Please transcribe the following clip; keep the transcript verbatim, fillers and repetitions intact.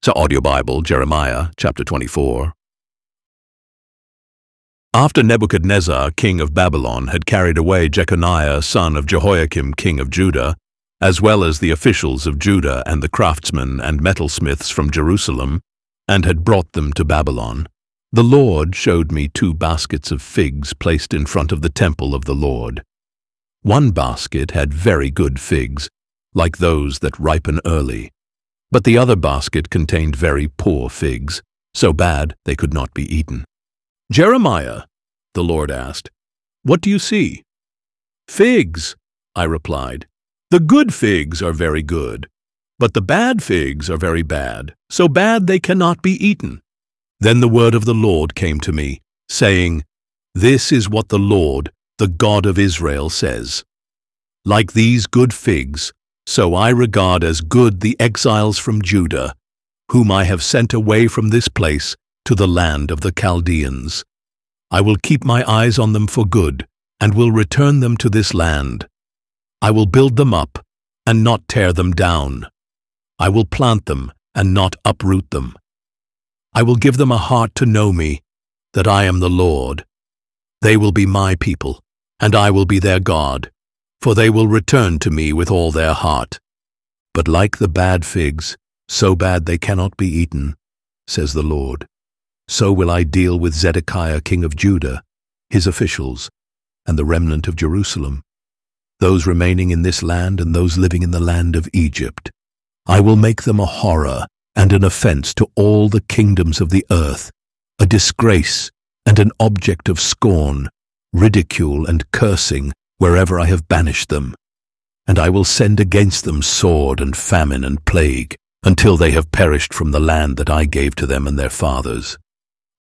Sa Audio Bible, Jeremiah chapter twenty-four. After Nebuchadnezzar, king of Babylon, had carried away Jeconiah, son of Jehoiakim, king of Judah, as well as the officials of Judah and the craftsmen and metalsmiths from Jerusalem, and had brought them to Babylon, the Lord showed me two baskets of figs placed in front of the temple of the Lord. One basket had very good figs, like those that ripen early, but the other basket contained very poor figs, so bad they could not be eaten. "Jeremiah," the Lord asked, "what do you see?" "Figs," I replied. "The good figs are very good, but the bad figs are very bad, so bad they cannot be eaten." Then the word of the Lord came to me, saying, "This is what the Lord, the God of Israel, says. Like these good figs, so I regard as good the exiles from Judah, whom I have sent away from this place to the land of the Chaldeans. I will keep my eyes on them for good, and will return them to this land. I will build them up, and not tear them down. I will plant them, and not uproot them. I will give them a heart to know me, that I am the Lord. They will be my people, and I will be their God, for they will return to me with all their heart. But like the bad figs, so bad they cannot be eaten, says the Lord, so will I deal with Zedekiah king of Judah, his officials, and the remnant of Jerusalem, those remaining in this land and those living in the land of Egypt. I will make them a horror and an offense to all the kingdoms of the earth, a disgrace and an object of scorn, ridicule and cursing, wherever I have banished them. And I will send against them sword and famine and plague, until they have perished from the land that I gave to them and their fathers.